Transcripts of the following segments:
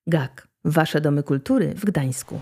GAK. Wasze domy kultury w Gdańsku.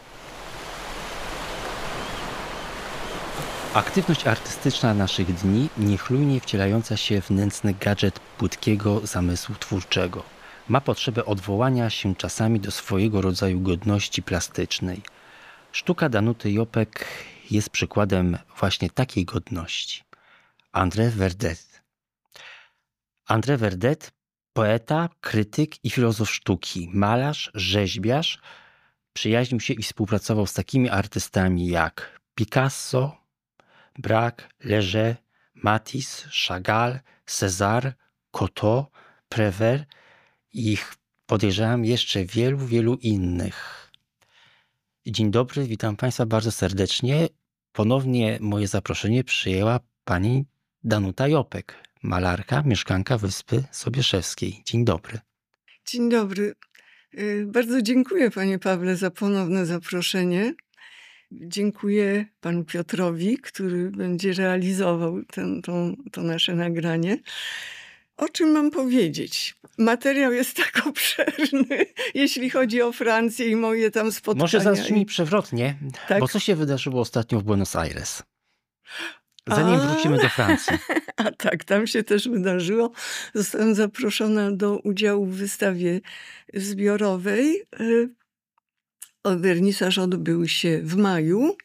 Aktywność artystyczna naszych dni niechlujnie wcielająca się w nędzny gadżet płytkiego zamysłu twórczego. Ma potrzebę odwołania się czasami do swojego rodzaju godności plastycznej. Sztuka Danuty Jopek jest przykładem właśnie takiej godności. André Verdet. André Verdet, poeta, krytyk i filozof sztuki, malarz, rzeźbiarz, przyjaźnił się i współpracował z takimi artystami jak Picasso, Braque, Leger, Matisse, Chagall, Cézanne, Cocteau, Prévert i podejrzewam jeszcze wielu innych. Dzień dobry, witam Państwa bardzo serdecznie. Ponownie moje zaproszenie przyjęła pani Danuta Jopek, malarka, mieszkanka Wyspy Sobieszewskiej. Dzień dobry. Dzień dobry. Bardzo dziękuję, panie Pawle, za ponowne zaproszenie. Dziękuję panu Piotrowi, który będzie realizował to nasze nagranie. O czym mam powiedzieć? Materiał jest tak obszerny, jeśli chodzi o Francję i moje tam spotkania. Może zacznijmy przewrotnie, tak? Bo co się wydarzyło ostatnio w Buenos Aires? Zanim wrócimy do Francji. A tak, tam się też wydarzyło. Zostałam zaproszona do udziału w wystawie zbiorowej. Wernisaż odbył się w maju.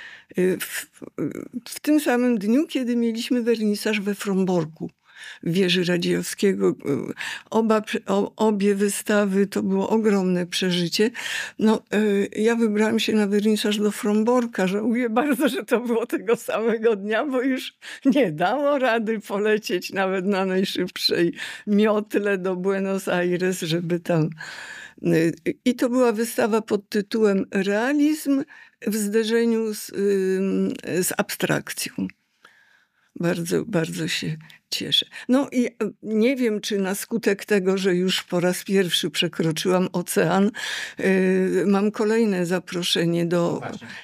W tym samym dniu, kiedy mieliśmy wernisaż we Fromborku, w wieży Radziejowskiego. Obie wystawy to było ogromne przeżycie. Ja wybrałam się na wernisaż do Fromborka. Żałuję bardzo, że to było tego samego dnia, bo już nie dało rady polecieć nawet na najszybszej miotle do Buenos Aires, żeby tam... I to była wystawa pod tytułem Realizm w zderzeniu z abstrakcją. Bardzo się cieszę. No i nie wiem, czy na skutek tego, że już po raz pierwszy przekroczyłam ocean, mam kolejne zaproszenie do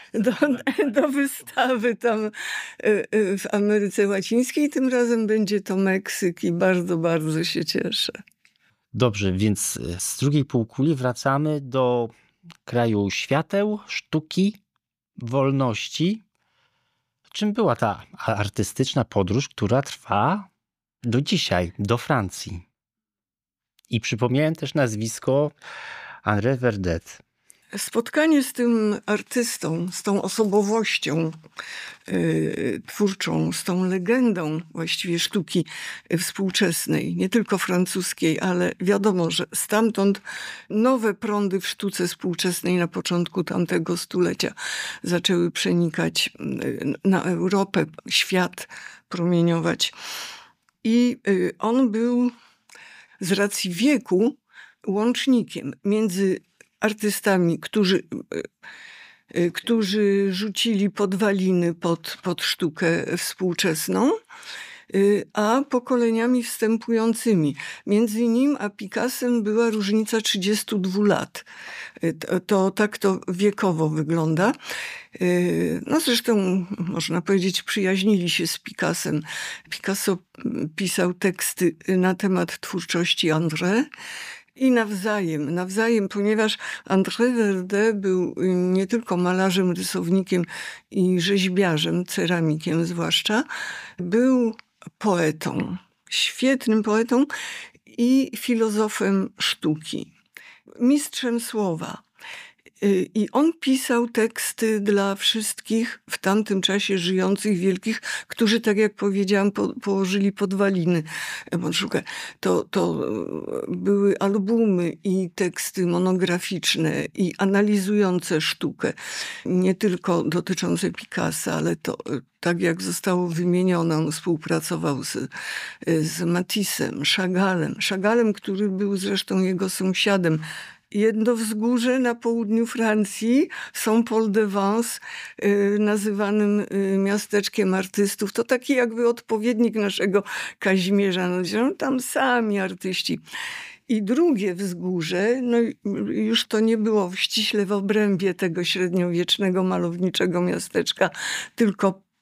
wystawy tam w Ameryce Łacińskiej. Tym razem będzie to Meksyk i bardzo się cieszę. Dobrze, więc z drugiej półkuli wracamy do kraju świateł, sztuki, wolności. Czym była ta artystyczna podróż, która trwa do dzisiaj, do Francji? I przypomniałem też nazwisko André Verdet. Spotkanie z tym artystą, z tą osobowością twórczą, z tą legendą właściwie sztuki współczesnej, nie tylko francuskiej, ale wiadomo, że stamtąd nowe prądy w sztuce współczesnej na początku tamtego stulecia zaczęły przenikać na Europę, świat promieniować. I on był z racji wieku łącznikiem między artystami, którzy rzucili podwaliny pod sztukę współczesną, a pokoleniami wstępującymi. Między nim a Picassem była różnica 32 lat. Tak to wiekowo wygląda. Zresztą można powiedzieć, przyjaźnili się z Picassem. Picasso pisał teksty na temat twórczości André. I nawzajem, ponieważ André Verdet był nie tylko malarzem, rysownikiem i rzeźbiarzem, ceramikiem zwłaszcza, był poetą, świetnym poetą i filozofem sztuki, mistrzem słowa. I on pisał teksty dla wszystkich w tamtym czasie żyjących wielkich, którzy, tak jak powiedziałam, położyli podwaliny pod sztukę. To były albumy i teksty monograficzne i analizujące sztukę. Nie tylko dotyczące Picassa, ale to, tak jak zostało wymienione, on współpracował z Matissem, Chagallem, który był zresztą jego sąsiadem. Jedno wzgórze na południu Francji, Saint-Paul-de-Vence, nazywanym miasteczkiem artystów. To taki jakby odpowiednik naszego Kazimierza. Tam sami artyści. I drugie wzgórze, już to nie było ściśle w obrębie tego średniowiecznego malowniczego miasteczka, tylko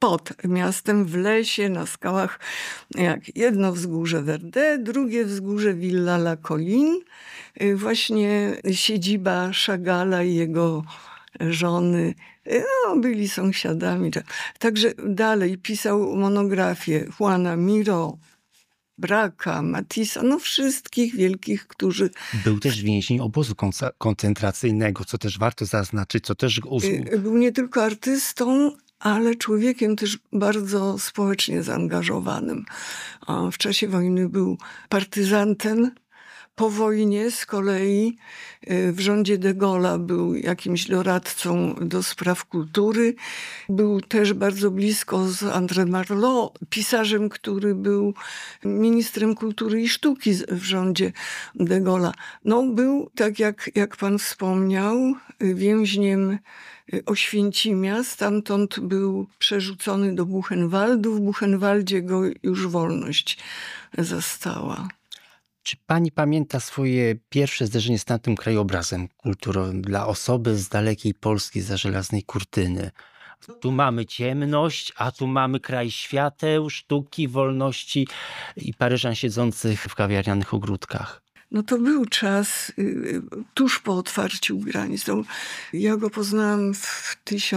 pod miastem, w lesie, na skałach, jak jedno wzgórze Verde, drugie wzgórze Villa La Colline, właśnie siedziba Chagalla i jego żony, no, byli sąsiadami. Także dalej pisał monografię Juana Miró, Braca, Matissa, no wszystkich wielkich, którzy... Był też więzień obozu koncentracyjnego, co też warto zaznaczyć, co też... Był nie tylko artystą, ale człowiekiem też bardzo społecznie zaangażowanym. W czasie wojny był partyzantem. Po wojnie z kolei w rządzie de Gaulle'a był jakimś doradcą do spraw kultury. Był też bardzo blisko z André Malraux, pisarzem, który był ministrem kultury i sztuki w rządzie de Gaulle'a. No, był, tak jak pan wspomniał, więźniem Oświęcimia. Stamtąd był przerzucony do Buchenwaldu. W Buchenwaldzie go już wolność zastała. Czy pani pamięta swoje pierwsze zderzenie z tamtym krajobrazem kulturowym dla osoby z dalekiej Polski za żelaznej kurtyny? Tu mamy ciemność, a tu mamy kraj świateł, sztuki, wolności i Paryżan siedzących w kawiarnianych ogródkach. No to był czas tuż po otwarciu granic. Ja go poznałam w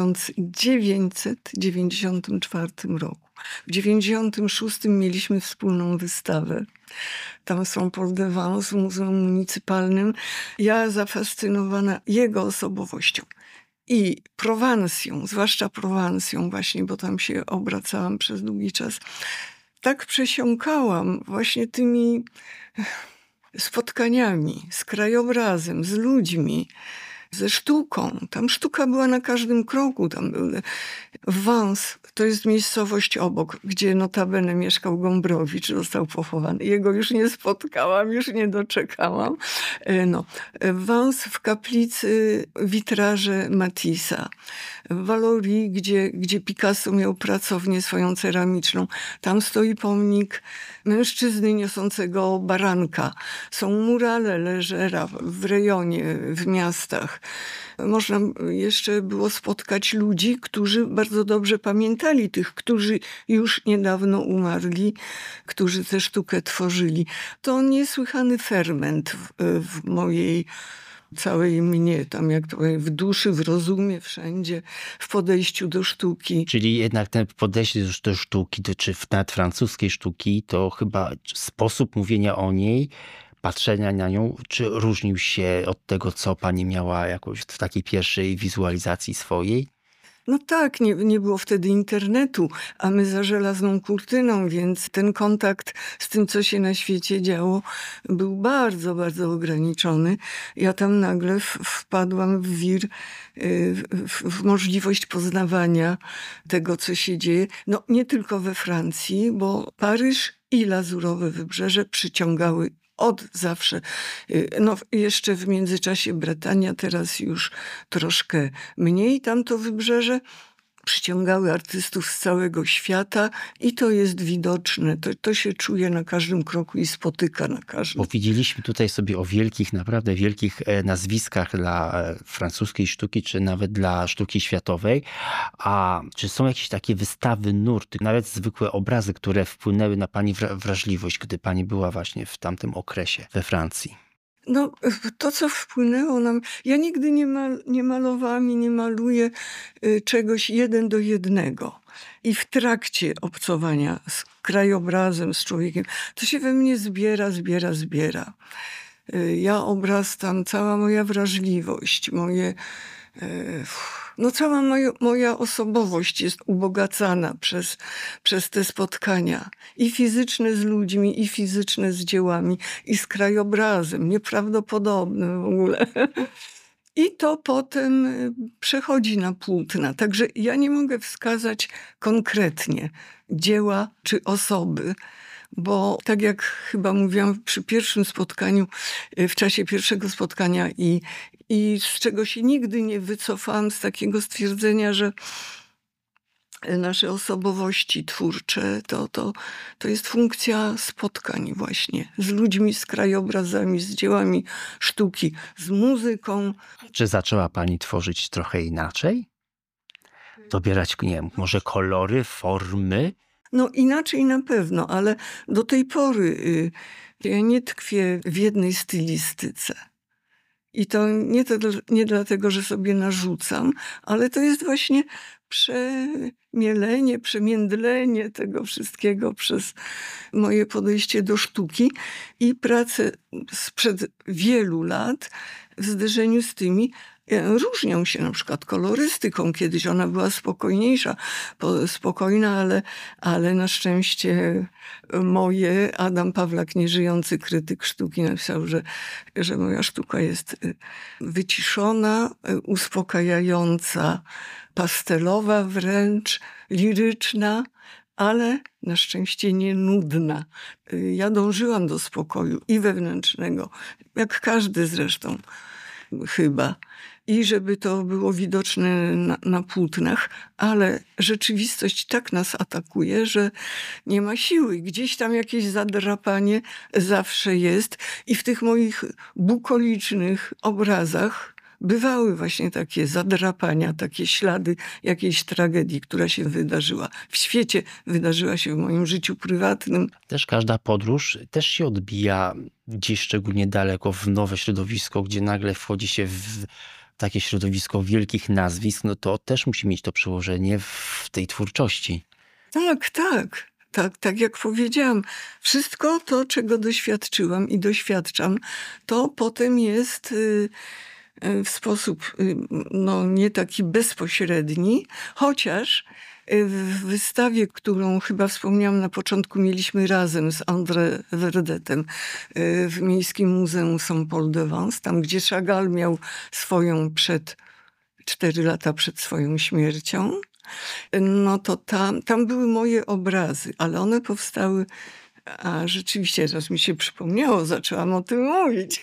1994 roku. W 1996 mieliśmy wspólną wystawę. Tam są Paul de Vence w Muzeum Municypalnym. Ja zafascynowana jego osobowością i Prowansją, zwłaszcza Prowansją właśnie, bo tam się obracałam przez długi czas. Tak przesiąkałam właśnie tymi spotkaniami z krajobrazem, z ludźmi, ze sztuką. Tam sztuka była na każdym kroku. Tam był Vence, to jest miejscowość obok, gdzie notabene mieszkał Gombrowicz, został pochowany. Jego już nie spotkałam, już nie doczekałam. No. Vence w kaplicy witraże Matissa. W Valoris, gdzie Picasso miał pracownię swoją ceramiczną. Tam stoi pomnik mężczyzny niosącego baranka. Są murale Legera w rejonie, w miastach. Można jeszcze było spotkać ludzi, którzy bardzo dobrze pamiętali tych, którzy już niedawno umarli, którzy tę sztukę tworzyli. To niesłychany ferment w mojej całej mnie, tam jak to powiem, w duszy, w rozumie, wszędzie, w podejściu do sztuki. Czyli jednak to podejście do sztuki, czy nawet francuskiej sztuki, to chyba sposób mówienia o niej, patrzenia na nią, czy różnił się od tego, co pani miała jakoś w takiej pierwszej wizualizacji swojej? No tak, nie było wtedy internetu, a my za żelazną kurtyną, więc ten kontakt z tym, co się na świecie działo, był bardzo, bardzo ograniczony. Ja tam nagle wpadłam w wir, w możliwość poznawania tego, co się dzieje. No nie tylko we Francji, bo Paryż i Lazurowe Wybrzeże przyciągały od zawsze. No jeszcze w międzyczasie Bretania, teraz już troszkę mniej tamto wybrzeże. Przyciągały artystów z całego świata i to jest widoczne. To się czuje na każdym kroku i spotyka na każdym. Powiedzieliśmy tutaj sobie o wielkich, naprawdę wielkich nazwiskach dla francuskiej sztuki, czy nawet dla sztuki światowej. A czy są jakieś takie wystawy, nurty, nawet zwykłe obrazy, które wpłynęły na pani wrażliwość, gdy pani była właśnie w tamtym okresie we Francji? No, to, co wpłynęło nam... Ja nigdy nie malowałam i nie maluję czegoś 1 do 1. I w trakcie obcowania z krajobrazem, z człowiekiem, to się we mnie zbiera. Ja obrastam, cała moja wrażliwość, cała moja osobowość jest ubogacana przez te spotkania. I fizyczne z ludźmi, i fizyczne z dziełami, i z krajobrazem. Nieprawdopodobne w ogóle. I to potem przechodzi na płótna. Także ja nie mogę wskazać konkretnie dzieła czy osoby, bo tak jak chyba mówiłam przy pierwszym spotkaniu, w czasie pierwszego spotkania i z czego się nigdy nie wycofałam, z takiego stwierdzenia, że nasze osobowości twórcze to jest funkcja spotkań właśnie z ludźmi, z krajobrazami, z dziełami sztuki, z muzyką. Czy zaczęła pani tworzyć trochę inaczej? dobierać, nie wiem, może kolory, formy? No inaczej na pewno, ale do tej pory ja nie tkwię w jednej stylistyce. I to nie dlatego, że sobie narzucam, ale to jest właśnie przemielenie, przemiędlenie tego wszystkiego przez moje podejście do sztuki i pracę sprzed wielu lat w zderzeniu z tymi różnią się na przykład kolorystyką. Kiedyś ona była spokojniejsza, spokojna, ale na szczęście Adam Pawlak, nieżyjący krytyk sztuki, napisał, że moja sztuka jest wyciszona, uspokajająca, pastelowa wręcz, liryczna, ale na szczęście nie nudna. Ja dążyłam do spokoju i wewnętrznego, jak każdy zresztą chyba. I żeby to było widoczne na płótnach, ale rzeczywistość tak nas atakuje, że nie ma siły. Gdzieś tam jakieś zadrapanie zawsze jest i w tych moich bukolicznych obrazach bywały właśnie takie zadrapania, takie ślady jakiejś tragedii, która się wydarzyła w świecie, wydarzyła się w moim życiu prywatnym. Też każda podróż też się odbija gdzieś szczególnie daleko w nowe środowisko, gdzie nagle wchodzi się w takie środowisko wielkich nazwisk, no to też musi mieć to przełożenie w tej twórczości. Tak jak powiedziałam, wszystko to, czego doświadczyłam i doświadczam, to potem jest w sposób nie taki bezpośredni, chociaż w wystawie, którą chyba wspomniałam na początku, mieliśmy razem z André Verdetem w Miejskim Muzeum Saint-Paul-de-Vence, tam gdzie Chagall miał swoją 4 lata przed swoją śmiercią. No to tam były moje obrazy, ale one powstały. A rzeczywiście, raz mi się przypomniało, zaczęłam o tym mówić.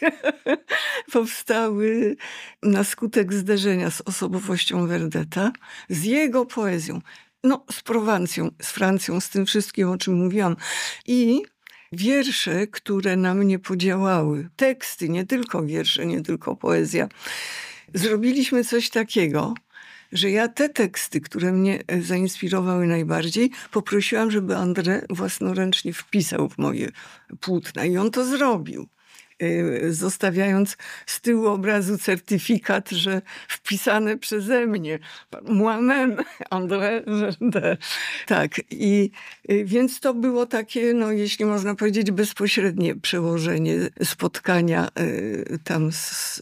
Powstały na skutek zderzenia z osobowością Verdeta, z jego poezją, z Prowancją, z Francją, z tym wszystkim, o czym mówiłam. I wiersze, które na mnie podziałały, teksty, nie tylko wiersze, nie tylko poezja. Zrobiliśmy coś takiego, że ja te teksty, które mnie zainspirowały najbardziej, poprosiłam, żeby André własnoręcznie wpisał w moje płótna. I on to zrobił, zostawiając z tyłu obrazu certyfikat, że wpisane przeze mnie. Moi-même, André Verdet. Tak. I więc to było takie, jeśli można powiedzieć, bezpośrednie przełożenie spotkania tam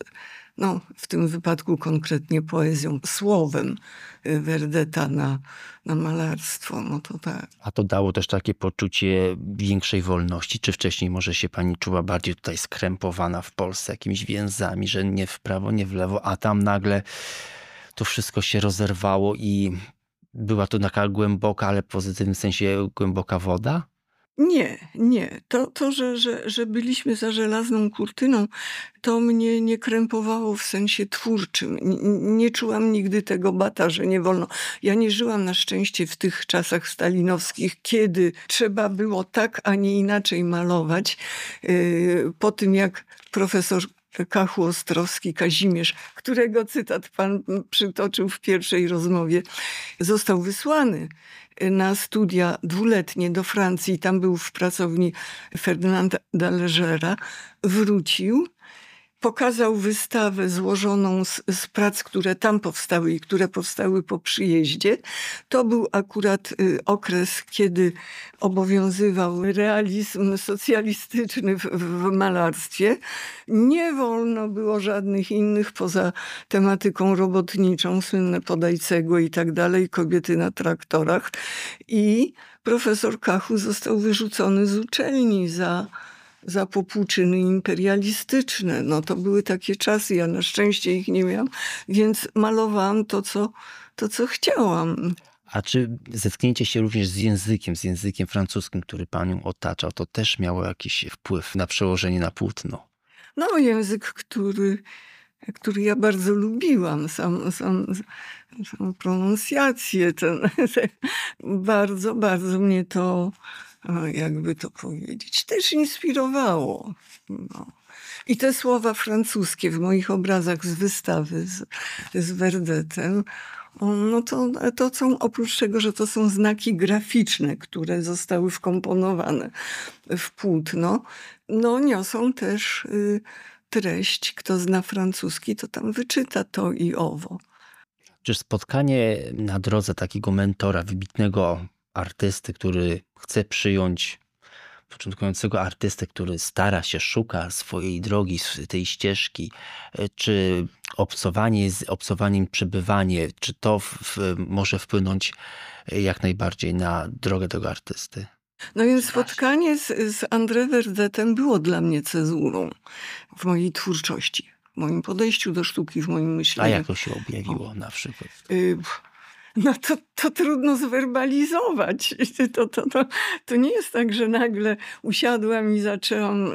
w tym wypadku konkretnie poezją, słowem Verdeta na malarstwo. No to tak. A to dało też takie poczucie większej wolności? Czy wcześniej może się pani czuła bardziej tutaj skrępowana w Polsce jakimiś więzami, że nie w prawo, nie w lewo, a tam nagle to wszystko się rozerwało i była to taka głęboka, ale w pozytywnym sensie głęboka woda? Nie. Że byliśmy za żelazną kurtyną, to mnie nie krępowało w sensie twórczym. Nie czułam nigdy tego bata, że nie wolno. Ja nie żyłam na szczęście w tych czasach stalinowskich, kiedy trzeba było tak, a nie inaczej malować. Po tym jak profesor Kachu-Ostrowski, Kazimierz, którego cytat pan przytoczył w pierwszej rozmowie, został wysłany na studia 2-letnie do Francji. Tam był w pracowni Ferdynanda Legera. Wrócił, pokazał wystawę złożoną z prac, które tam powstały i które powstały po przyjeździe. To był akurat okres, kiedy obowiązywał realizm socjalistyczny w malarstwie. Nie wolno było żadnych innych poza tematyką robotniczą, słynne Podaj cegłę i tak dalej, kobiety na traktorach. I profesor Kachu został wyrzucony z uczelni za popłuczyny imperialistyczne. To były takie czasy, ja na szczęście ich nie miałam, więc malowałam to, co chciałam. A czy zetknięcie się również z językiem francuskim, który panią otaczał, to też miało jakiś wpływ na przełożenie na płótno? Język, który ja bardzo lubiłam, samą pronuncjację, bardzo, bardzo mnie to, jakby to powiedzieć, też inspirowało. I te słowa francuskie w moich obrazach z wystawy z Verdetem, no to są, oprócz tego, że to są znaki graficzne, które zostały wkomponowane w płótno, no niosą też treść. Kto zna francuski, to tam wyczyta to i owo. Czy spotkanie na drodze takiego mentora, wybitnego artysty, który chce przyjąć początkującego artystę, który stara się, szuka swojej drogi, tej ścieżki, czy obcowanie z obcowaniem, przebywanie, czy to może wpłynąć jak najbardziej na drogę tego artysty? No więc spotkanie z André Verdetem było dla mnie cezurą w mojej twórczości, w moim podejściu do sztuki, w moim myśleniu. A jak to się objawiło na przykład? No to trudno zwerbalizować. To nie jest tak, że nagle usiadłam i zaczęłam,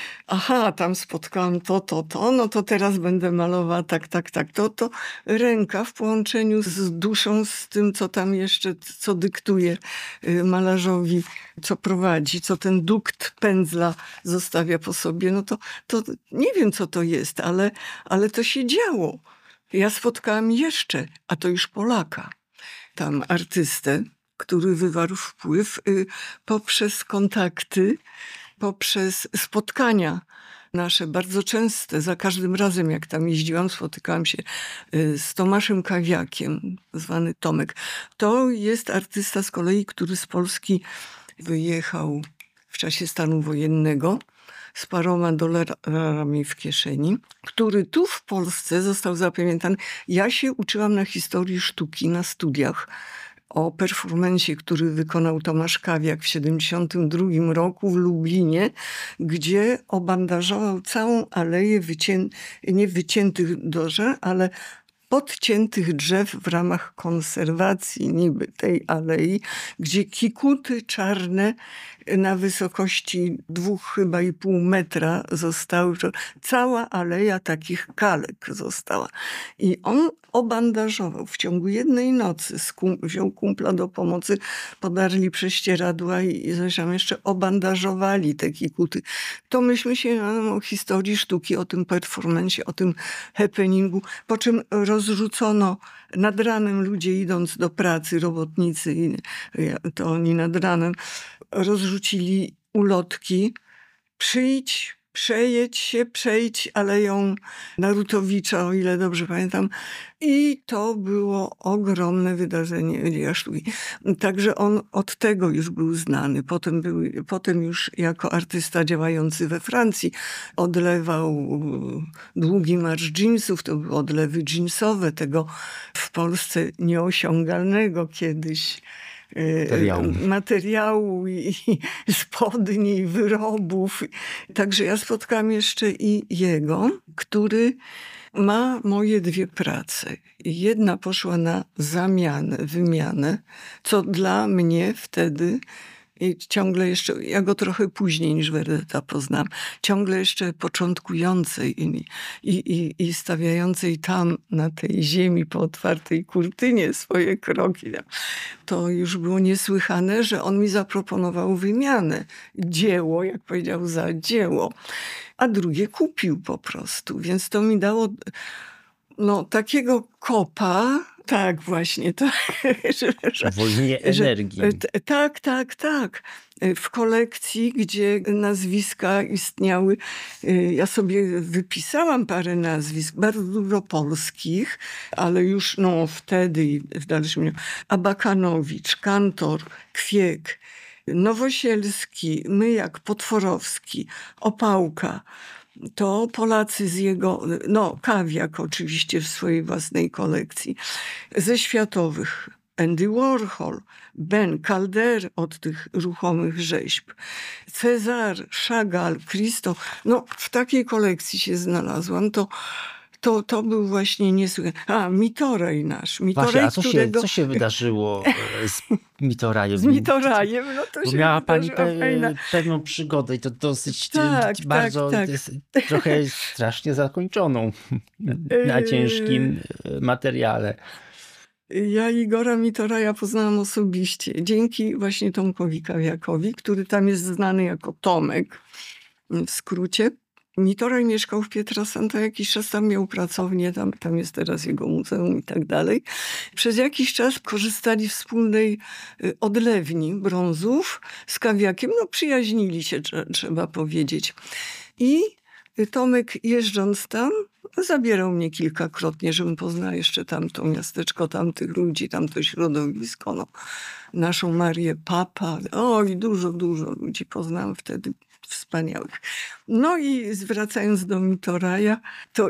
tam spotkałam to, no to teraz będę malowała tak. To ręka w połączeniu z duszą, z tym, co tam jeszcze, co dyktuje malarzowi, co prowadzi, co ten dukt pędzla zostawia po sobie. No to nie wiem, co to jest, ale to się działo. Ja spotkałam jeszcze, a to już Polaka, tam artystę, który wywarł wpływ poprzez kontakty, poprzez spotkania nasze bardzo częste. Za każdym razem, jak tam jeździłam, spotykałam się z Tomaszem Kawiakiem, zwany Tomek. To jest artysta z kolei, który z Polski wyjechał w czasie stanu wojennego z paroma dolarami w kieszeni, który tu w Polsce został zapamiętany. Ja się uczyłam na historii sztuki na studiach o performancie, który wykonał Tomasz Kawiak w 1972 roku w Lublinie, gdzie obandażował całą aleję nie wyciętych drzew, ale podciętych drzew w ramach konserwacji niby tej alei, gdzie kikuty czarne na wysokości 2,5 metra zostały. Cała aleja takich kalek została. I on obandażował w ciągu jednej nocy, wziął kumpla do pomocy, podarli prześcieradła i zresztą jeszcze obandażowali te kikuty. To myśmy się o historii sztuki, o tym performancie, o tym happeningu, po czym rozrzucono nad ranem ludzie idąc do pracy, robotnicy, to oni nad ranem rozrzucili ulotki: przyjdź, przejdź Aleją Narutowicza, o ile dobrze pamiętam. I to było ogromne wydarzenie dzieła sztuki. Także on od tego już był znany. Potem już jako artysta działający we Francji odlewał długi marsz dżinsów. To były odlewy dżinsowe tego w Polsce nieosiągalnego kiedyś materiału i spodni, i wyrobów. Także ja spotkałam jeszcze i jego, który ma moje 2 prace. Jedna poszła na wymianę, co dla mnie wtedy i ciągle jeszcze, ja go trochę później niż Verdeta poznam, ciągle jeszcze początkującej i stawiającej tam na tej ziemi po otwartej kurtynie swoje kroki. To już było niesłychane, że on mi zaproponował wymianę. Dzieło, jak powiedział, za dzieło. A drugie kupił po prostu. Więc to mi dało takiego kopa. Tak, właśnie. Uwolnienie energii. Tak. W kolekcji, gdzie nazwiska istniały, ja sobie wypisałam parę nazwisk, bardzo dużo polskich, ale już wtedy i w dalszym. Abakanowicz, Kantor, Kwiek, Nowosielski, Myjak, Potworowski, Opałka. To Polacy z jego, Kawiak oczywiście w swojej własnej kolekcji. Ze światowych Andy Warhol, Ben Calder od tych ruchomych rzeźb, Cezar, Chagall, Christophe. W takiej kolekcji się znalazłam. To był właśnie niesłychany. Mitorej nasz. Właśnie, co się wydarzyło z Mitorajem? Z Mitorajem, to się miała pani fajna pewną przygodę i to dosyć tak. trochę strasznie zakończoną na ciężkim materiale. Ja Igora Mitoraja poznałam osobiście dzięki właśnie Tomkowi Kawiakowi, który tam jest znany jako Tomek w skrócie. Mitoraj mieszkał w Pietrasanta jakiś czas, tam miał pracownię, tam jest teraz jego muzeum i tak dalej. Przez jakiś czas korzystali wspólnej odlewni brązów z kawiakiem. No przyjaźnili się, trzeba powiedzieć. I Tomek, jeżdżąc tam, zabierał mnie kilkakrotnie, żebym poznała jeszcze tamto miasteczko, tamtych ludzi, tamto środowisko. No, naszą Marię Papa. I dużo ludzi poznałam wtedy wspaniałych. No i zwracając do Mitoraja, to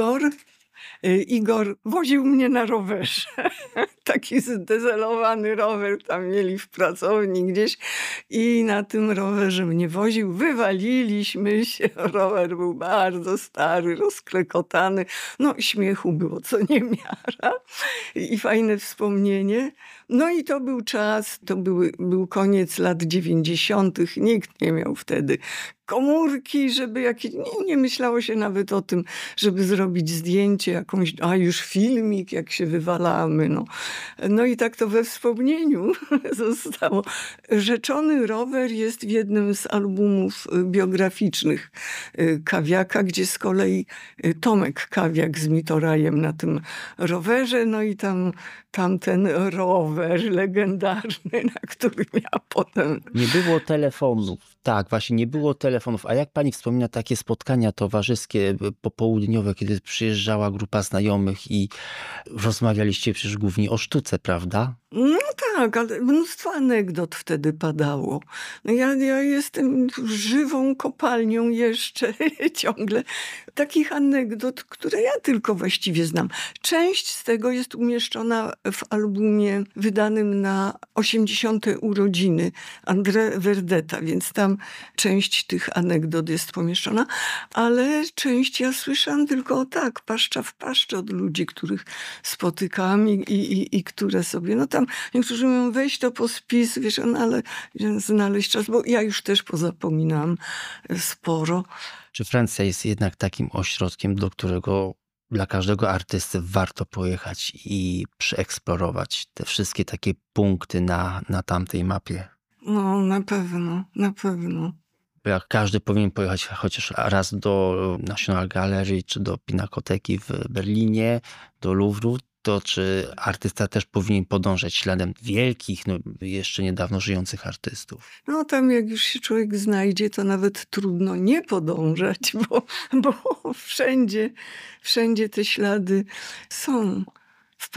Igor woził mnie na rowerze. Taki zdezelowany rower tam mieli w pracowni gdzieś i na tym rowerze mnie woził. Wywaliliśmy się. Rower był bardzo stary, rozklekotany. No śmiechu było co niemiara i fajne wspomnienie. No i to był czas, to był koniec lat 90. Nikt nie miał wtedy komórki, żeby jakieś... Nie myślało się nawet o tym, żeby zrobić zdjęcie, jakąś... już filmik, jak się wywalamy. No i tak to we wspomnieniu zostało. Rzeczony rower jest w jednym z albumów biograficznych Kawiaka, gdzie z kolei Tomek Kawiak z Mitorajem na tym rowerze. No i tam ten rower legendarny, na którym ja potem... Nie było telefonów. Tak, właśnie nie było telefonów. A jak pani wspomina takie spotkania towarzyskie popołudniowe, kiedy przyjeżdżała grupa znajomych i rozmawialiście przecież głównie o sztuce, prawda? No tak, ale mnóstwo anegdot wtedy padało. No ja jestem żywą kopalnią jeszcze ciągle takich anegdot, które ja tylko właściwie znam. Część z tego jest umieszczona w albumie wydanym na 80. urodziny André Verdeta, więc tam część tych anegdot jest pomieszczona, ale część ja słyszałam tylko tak, paszcza w paszczę od ludzi, których spotykam i które sobie, no tam niektórzy mówią, weź to po spis, wiesz, no ale znaleźć czas, bo ja już też pozapominam sporo. Czy Francja jest jednak takim ośrodkiem, do którego dla każdego artysty warto pojechać i przeeksplorować te wszystkie takie punkty na tamtej mapie? No, na pewno. Bo jak każdy powinien pojechać chociaż raz do National Gallery, czy do Pinakoteki w Berlinie, do Louvru, to czy artysta też powinien podążać śladem wielkich, jeszcze niedawno żyjących artystów? No tam jak już się człowiek znajdzie, to nawet trudno nie podążać, bo wszędzie te ślady są. W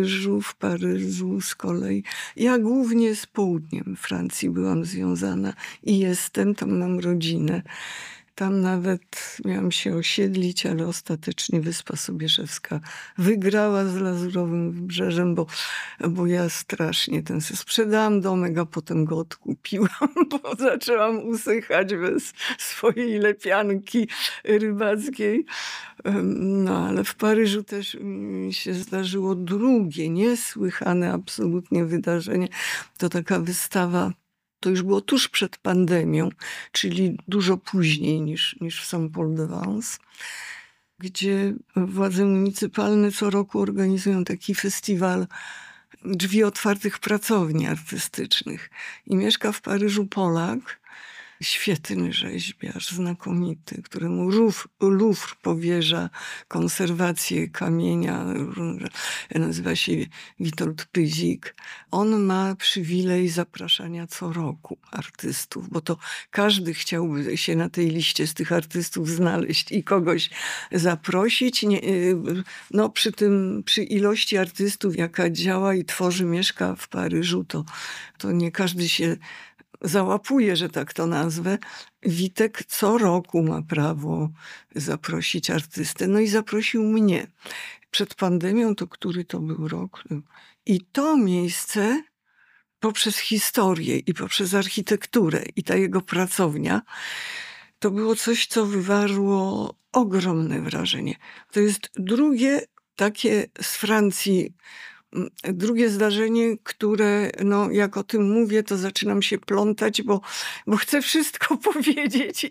Paryżu z kolei. Ja głównie z południem Francji byłam związana i jestem, tam mam rodzinę. Tam nawet miałam się osiedlić, ale ostatecznie Wyspa Sobieszewska wygrała z Lazurowym Wybrzeżem, bo ja strasznie sprzedałam domek, a potem go odkupiłam, bo zaczęłam usychać bez swojej lepianki rybackiej. No ale w Paryżu też mi się zdarzyło drugie, niesłychane absolutnie wydarzenie. To taka wystawa. To już było tuż przed pandemią, czyli dużo później niż w Saint-Paul-de-Vence, gdzie władze municypalne co roku organizują taki festiwal drzwi otwartych pracowni artystycznych. I mieszka w Paryżu Polak, świetny rzeźbiarz, znakomity, któremu Louvre powierza konserwację kamienia, nazywa się Witold Pyzik. On ma przywilej zapraszania co roku artystów, bo to każdy chciałby się na tej liście z tych artystów znaleźć i kogoś zaprosić. No przy ilości artystów, jaka działa i tworzy, mieszka w Paryżu, to nie każdy się załapuje, że tak to nazwę. Witek co roku ma prawo zaprosić artystę. No i zaprosił mnie. Przed pandemią, to który to był rok? I to miejsce poprzez historię i poprzez architekturę i ta jego pracownia, to było coś, co wywarło ogromne wrażenie. To jest drugie takie z Francji Drugie zdarzenie, które, no, jak o tym mówię, to zaczynam się plątać, bo chcę wszystko powiedzieć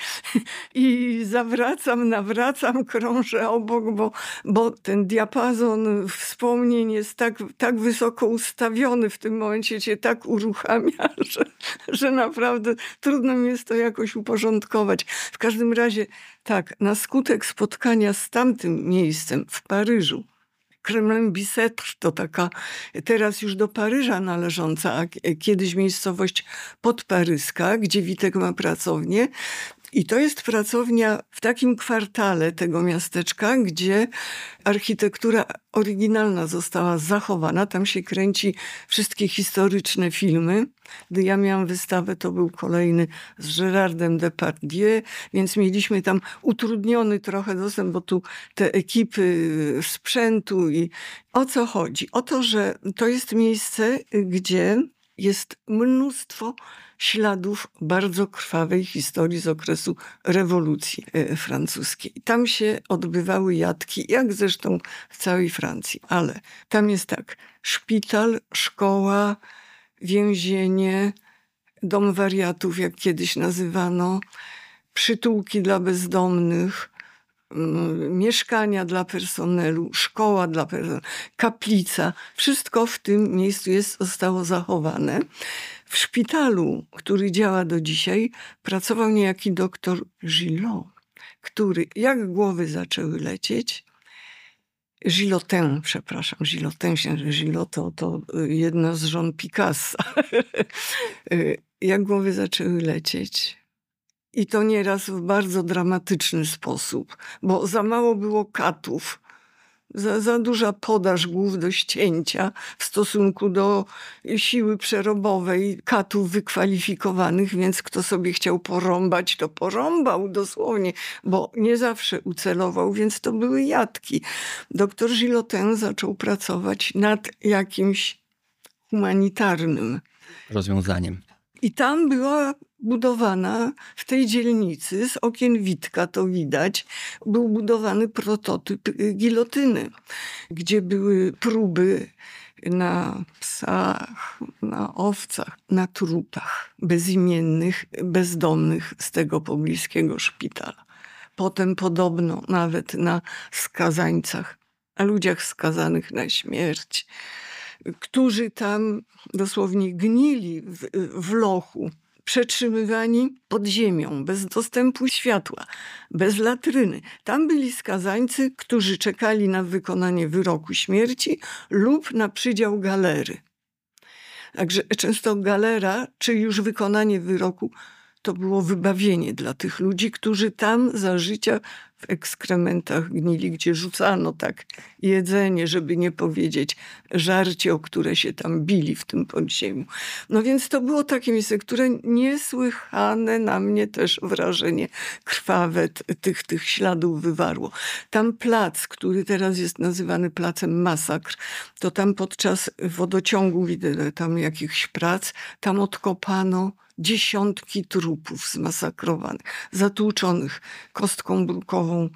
i zawracam, nawracam, krążę obok, bo ten diapazon wspomnień jest tak wysoko ustawiony w tym momencie, cię tak uruchamia, że naprawdę trudno mi jest to jakoś uporządkować. W każdym razie tak, na skutek spotkania z tamtym miejscem w Paryżu, Kremlin-Bicêtre to taka teraz już do Paryża należąca, a kiedyś miejscowość podparyska, gdzie Witek ma pracownię. I to jest pracownia w takim kwartale tego miasteczka, gdzie architektura oryginalna została zachowana. Tam się kręci wszystkie historyczne filmy. Gdy ja miałam wystawę, to był kolejny z Gérardem Depardieu, więc mieliśmy tam utrudniony trochę dostęp, bo tu te ekipy sprzętu i o co chodzi? O to, że to jest miejsce, gdzie jest mnóstwo śladów bardzo krwawej historii z okresu rewolucji francuskiej. Tam się odbywały jatki, jak zresztą w całej Francji. Ale tam jest tak, szpital, szkoła, więzienie, dom wariatów, jak kiedyś nazywano, przytułki dla bezdomnych, mieszkania dla personelu, szkoła dla personelu, kaplica. Wszystko w tym miejscu zostało zachowane. W szpitalu, który działa do dzisiaj, pracował niejaki doktor Gillot, który jak głowy zaczęły lecieć, Gillotin, Gillot to jedna z żon Picassa. Jak głowy zaczęły lecieć. I to nieraz w bardzo dramatyczny sposób, bo za mało było katów. Za duża podaż głów do ścięcia w stosunku do siły przerobowej katów wykwalifikowanych, więc kto sobie chciał porąbać, to porąbał dosłownie, bo nie zawsze ucelował, więc to były jatki. Doktor Gillotin zaczął pracować nad jakimś humanitarnym rozwiązaniem. I tam była budowana w tej dzielnicy, z okien Witka to widać, był budowany prototyp gilotyny, gdzie były próby na psach, na owcach, na trupach bezimiennych, bezdomnych z tego pobliskiego szpitala. Potem podobno nawet na skazańcach, na ludziach skazanych na śmierć, którzy tam dosłownie gnili w lochu, przetrzymywani pod ziemią, bez dostępu światła, bez latryny. Tam byli skazańcy, którzy czekali na wykonanie wyroku śmierci lub na przydział galery. Także często galera, czy już wykonanie wyroku, to było wybawienie dla tych ludzi, którzy tam za życia w ekskrementach gnili, gdzie rzucano tak jedzenie, żeby nie powiedzieć żarcie, o które się tam bili w tym podziemiu. No więc to było takie miejsce, które niesłychane na mnie też wrażenie krwawe tych śladów wywarło. Tam plac, który teraz jest nazywany placem masakr, to tam podczas wodociągu, tam jakichś prac, tam odkopano dziesiątki trupów zmasakrowanych, zatłuczonych kostką brukową,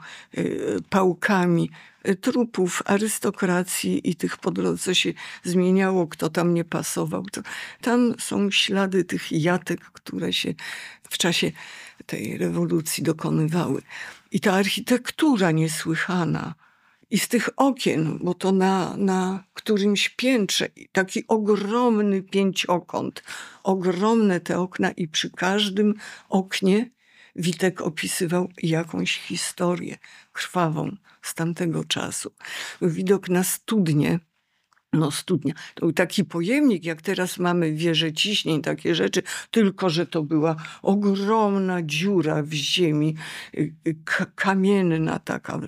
pałkami, trupów arystokracji i tych po drodze, co się zmieniało, kto tam nie pasował. Tam są ślady tych jatek, które się w czasie tej rewolucji dokonywały. I ta architektura niesłychana, i z tych okien, bo to na którymś piętrze, taki ogromny pięciokąt, ogromne te okna i przy każdym oknie Witek opisywał jakąś historię krwawą z tamtego czasu. Widok na studnię. No studnia, to był taki pojemnik, jak teraz mamy w wieży ciśnień, takie rzeczy, tylko że to była ogromna dziura w ziemi, kamienna taka.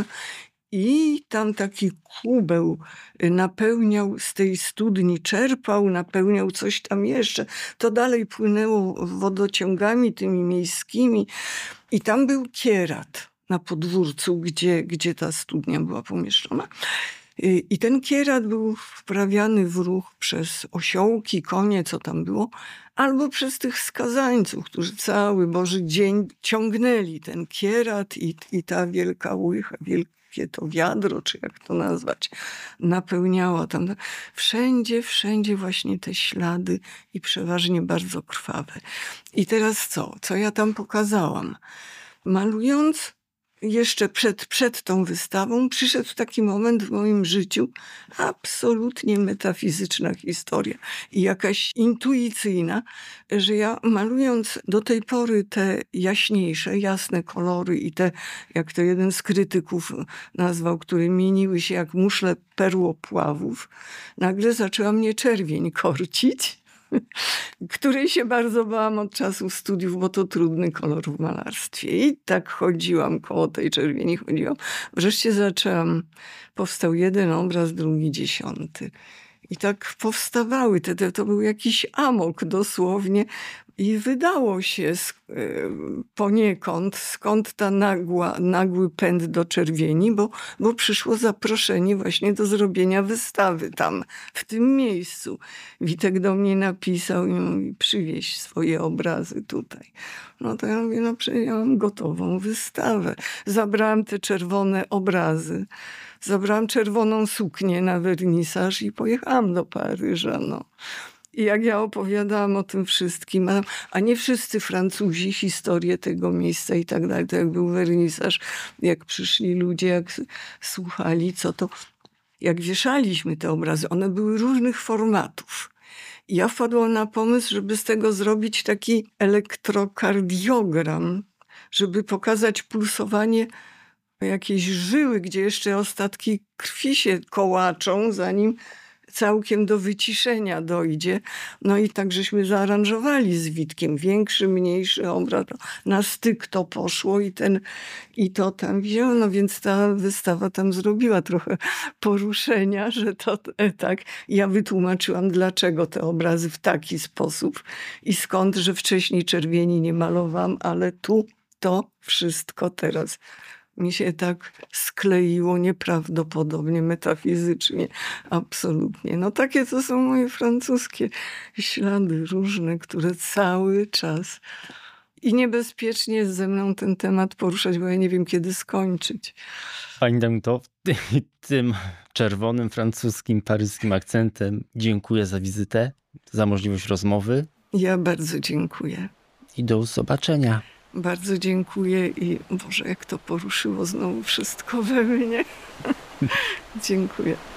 I tam taki kubeł napełniał z tej studni, czerpał, napełniał coś tam jeszcze. To dalej płynęło wodociągami tymi miejskimi. I tam był kierat na podwórcu, gdzie ta studnia była pomieszczona. I ten kierat był wprawiany w ruch przez osiołki, konie, co tam było, albo przez tych skazańców, którzy cały Boży dzień ciągnęli ten kierat i ta wielka łycha, wielki wielkie to wiadro, czy jak to nazwać, napełniała tam. Wszędzie właśnie te ślady i przeważnie bardzo krwawe. I teraz co ja tam pokazałam? Malując jeszcze przed tą wystawą przyszedł taki moment w moim życiu, absolutnie metafizyczna historia i jakaś intuicyjna, że ja malując do tej pory te jaśniejsze, jasne kolory i te, jak to jeden z krytyków nazwał, które mieniły się jak muszle perłopławów, nagle zaczęła mnie czerwień korcić, której się bardzo bałam od czasów studiów, bo to trudny kolor w malarstwie. I tak chodziłam koło tej czerwieni, Wreszcie powstał jeden obraz, drugi, 10. I tak powstawały, to był jakiś amok dosłownie. I wydało się poniekąd, skąd nagły pęd do czerwieni, bo przyszło zaproszenie właśnie do zrobienia wystawy tam, w tym miejscu. Witek do mnie napisał i mówi, przywieź swoje obrazy tutaj. No to ja mówię, ja mam gotową wystawę. Zabrałam te czerwone obrazy, zabrałam czerwoną suknię na wernisaż i pojechałam do Paryża, I jak ja opowiadałam o tym wszystkim, a nie wszyscy Francuzi historię tego miejsca i tak dalej, to jak był wernisaż, jak przyszli ludzie, jak słuchali, jak wieszaliśmy te obrazy, one były różnych formatów. I ja wpadłam na pomysł, żeby z tego zrobić taki elektrokardiogram, żeby pokazać pulsowanie jakiejś żyły, gdzie jeszcze ostatki krwi się kołaczą, zanim całkiem do wyciszenia dojdzie. No i tak żeśmy zaaranżowali z Witkiem. Większy, mniejszy obraz. Na styk to poszło i to tam wzięło. No więc ta wystawa tam zrobiła trochę poruszenia, że to tak. Ja wytłumaczyłam, dlaczego te obrazy w taki sposób i skąd, że wcześniej czerwieni nie malowałam, ale tu to wszystko teraz mi się tak skleiło nieprawdopodobnie, metafizycznie, absolutnie. No takie to są moje francuskie ślady różne, które cały czas i niebezpiecznie jest ze mną ten temat poruszać, bo ja nie wiem, kiedy skończyć. Pani Danuto, tym czerwonym, francuskim, paryskim akcentem dziękuję za wizytę, za możliwość rozmowy. Ja bardzo dziękuję. I do zobaczenia. Bardzo dziękuję i Boże, jak to poruszyło znowu wszystko we mnie. Dziękuję.